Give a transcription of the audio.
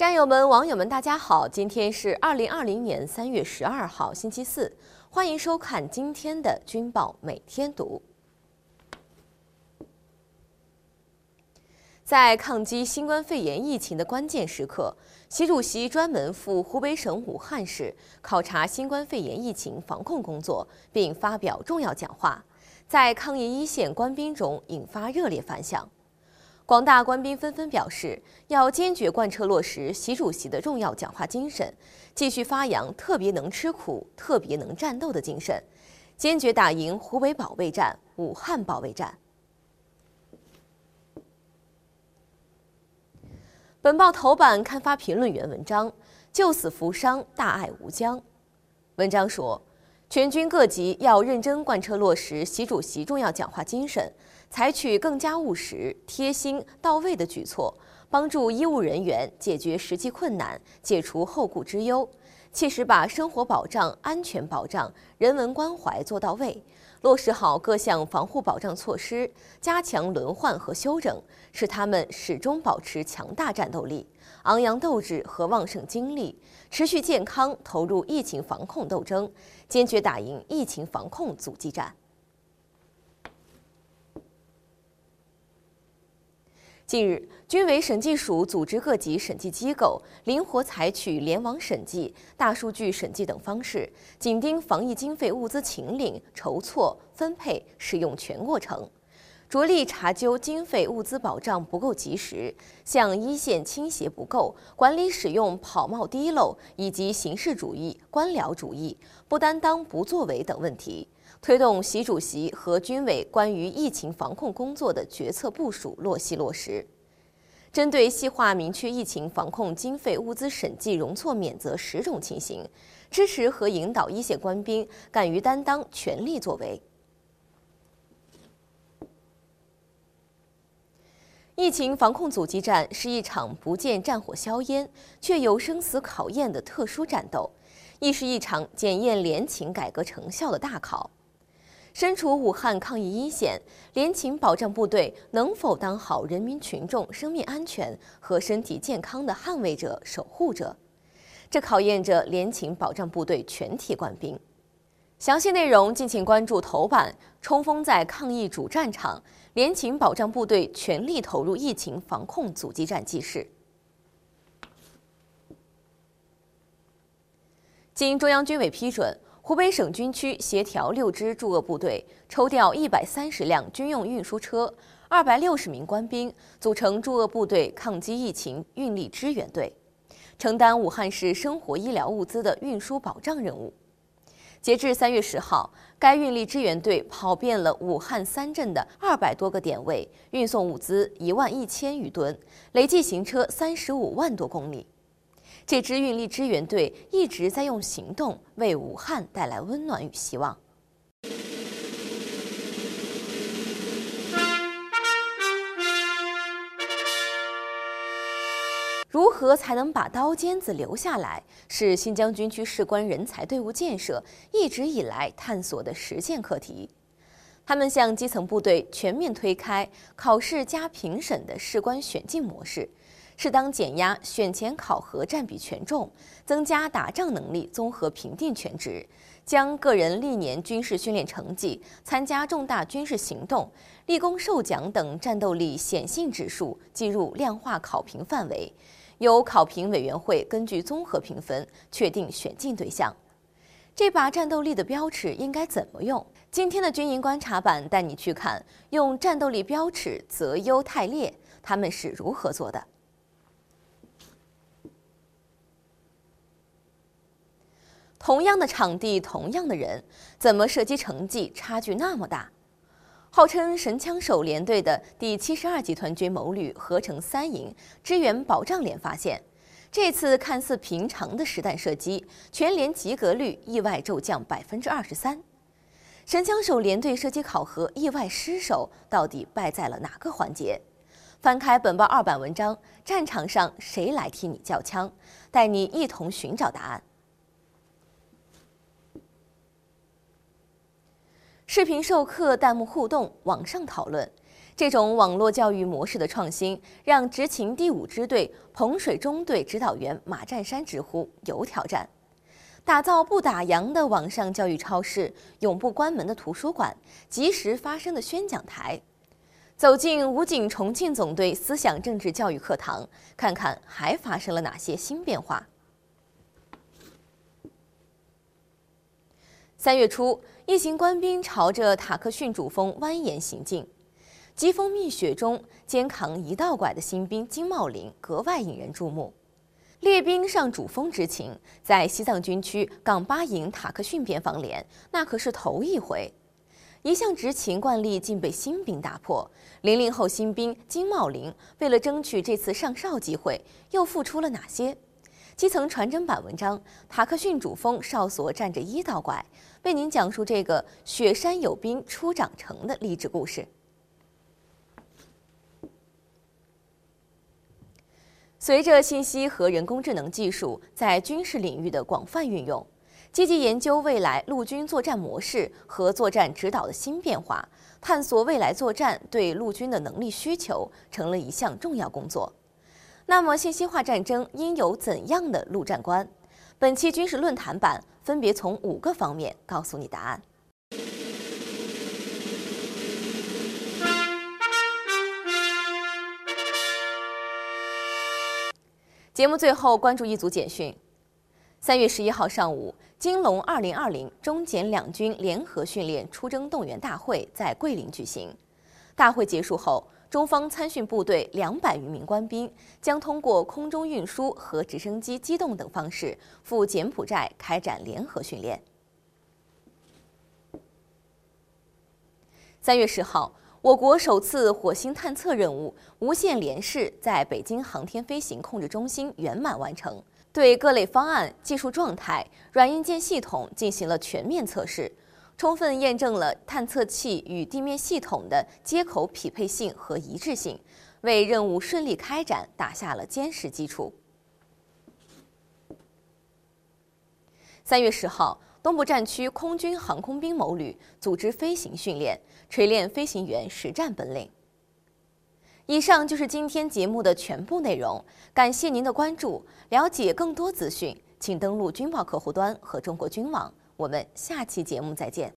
战友们、网友们，大家好！今天是2020年3月12号，星期四，欢迎收看今天的《军报每天读》。在抗击新冠肺炎疫情的关键时刻，习主席专门赴湖北省武汉市考察新冠肺炎疫情防控工作，并发表重要讲话，在抗疫一线官兵中引发热烈反响。广大官兵纷纷表示，要坚决贯彻落实习主席的重要讲话精神，继续发扬特别能吃苦、特别能战斗的精神，坚决打赢湖北保卫战、武汉保卫战。本报头版刊发评论员文章：救死扶伤，大爱无疆。文章说，全军各级要认真贯彻落实习主席重要讲话精神，采取更加务实、贴心、到位的举措，帮助医务人员解决实际困难，解除后顾之忧，切实把生活保障、安全保障、人文关怀做到位，落实好各项防护保障措施，加强轮换和休整，使他们始终保持强大战斗力、昂扬斗志和旺盛精力，持续健康投入疫情防控斗争，坚决打赢疫情防控阻击战。近日，军委审计署组织各级审计机构灵活采取联网审计、大数据审计等方式，紧盯防疫经费物资请领、筹措、分配、使用全过程，着力查究经费物资保障不够及时、向一线倾斜不够、管理使用跑冒滴漏以及形式主义、官僚主义、不担当不作为等问题，推动习主席和军委关于疫情防控工作的决策部署落细落实。针对细化明确疫情防控经费物资审计容错免责10种情形，支持和引导一线官兵敢于担当、全力作为。疫情防控阻击战是一场不见战火硝烟，却有生死考验的特殊战斗，亦是一场检验联勤改革成效的大考。身处武汉抗疫一线，联勤保障部队能否当好人民群众生命安全和身体健康的捍卫者、守护者？这考验着联勤保障部队全体官兵。详细内容敬请关注头版。冲锋在抗疫主战场，联勤保障部队全力投入疫情防控阻击战记事。经中央军委批准，湖北省军区协调6支驻鄂部队抽调130辆军用运输车、260名官兵，组成驻鄂部队抗击疫情运力支援队，承担武汉市生活医疗物资的运输保障任务。截至3月10号，该运力支援队跑遍了武汉3镇的200多个点位，运送物资11000余吨，累计行车35万多公里。这支运力支援队一直在用行动为武汉带来温暖与希望。如何才能把刀尖子留下来，是新疆军区士官人才队伍建设一直以来探索的实践课题。他们向基层部队全面推开考试加评审的士官选进模式，适当减压选前考核占比权重，增加打仗能力综合评定权值，将个人历年军事训练成绩、参加重大军事行动、立功受奖等战斗力显性指数计入量化考评范围，由考评委员会根据综合评分确定选进对象。这把战斗力的标尺应该怎么用？今天的军营观察版带你去看，用战斗力标尺择优汰劣，他们是如何做的。同样的场地，同样的人，怎么射击成绩差距那么大？号称神枪手连队的第72集团军某旅合成3营支援保障连发现，这次看似平常的实弹射击，全连及格率意外骤降23%。神枪手连队射击考核意外失手，到底败在了哪个环节？翻开本报2版文章，战场上谁来替你叫枪？带你一同寻找答案。视频授课、弹幕互动、网上讨论， 这种网络教育模式的创新，让执勤第5支队彭水中队指导员马占山直呼有挑战。打造不打烊的网上教育超市，永不关门的图书馆，及时发声的宣讲台。走进武警重庆总队思想政治教育课堂，看看还发生了哪些新变化。3月初，一行官兵朝着塔克逊主峰蜿蜒行进。疾风密雪中肩扛1道拐的新兵金茂林格外引人注目。列兵上主峰执勤，在西藏军区岗8营塔克逊边防连，那可是头一回。一向执勤惯例竟被新兵打破。00后新兵金茂林为了争取这次上哨机会，又付出了哪些？基层传真版文章《塔克逊主峰哨所站着1道拐》，为您讲述这个雪山有兵出长城的励志故事。随着信息和人工智能技术在军事领域的广泛运用，积极研究未来陆军作战模式和作战指导的新变化，探索未来作战对陆军的能力需求，成了一项重要工作。那么，信息化战争应有怎样的陆战观？本期军事论坛版分别从5个方面告诉你答案。节目最后关注一组简讯。3月11号上午，金龙2020中柬两军联合训练出征动员大会在桂林举行。大会结束后，中方参训部队200余名官兵将通过空中运输和直升机机动等方式赴柬埔寨开展联合训练。3月10号，我国首次火星探测任务无线联试在北京航天飞行控制中心圆满完成，对各类方案、技术状态、软硬件系统进行了全面测试，充分验证了探测器与地面系统的接口匹配性和一致性，为任务顺利开展打下了坚实基础。3月10号，东部战区空军航空兵某旅组织飞行训练，锤炼飞行员实战本领。以上就是今天节目的全部内容，感谢您的关注。了解更多资讯，请登录军报客户端和中国军网。我们下期节目再见。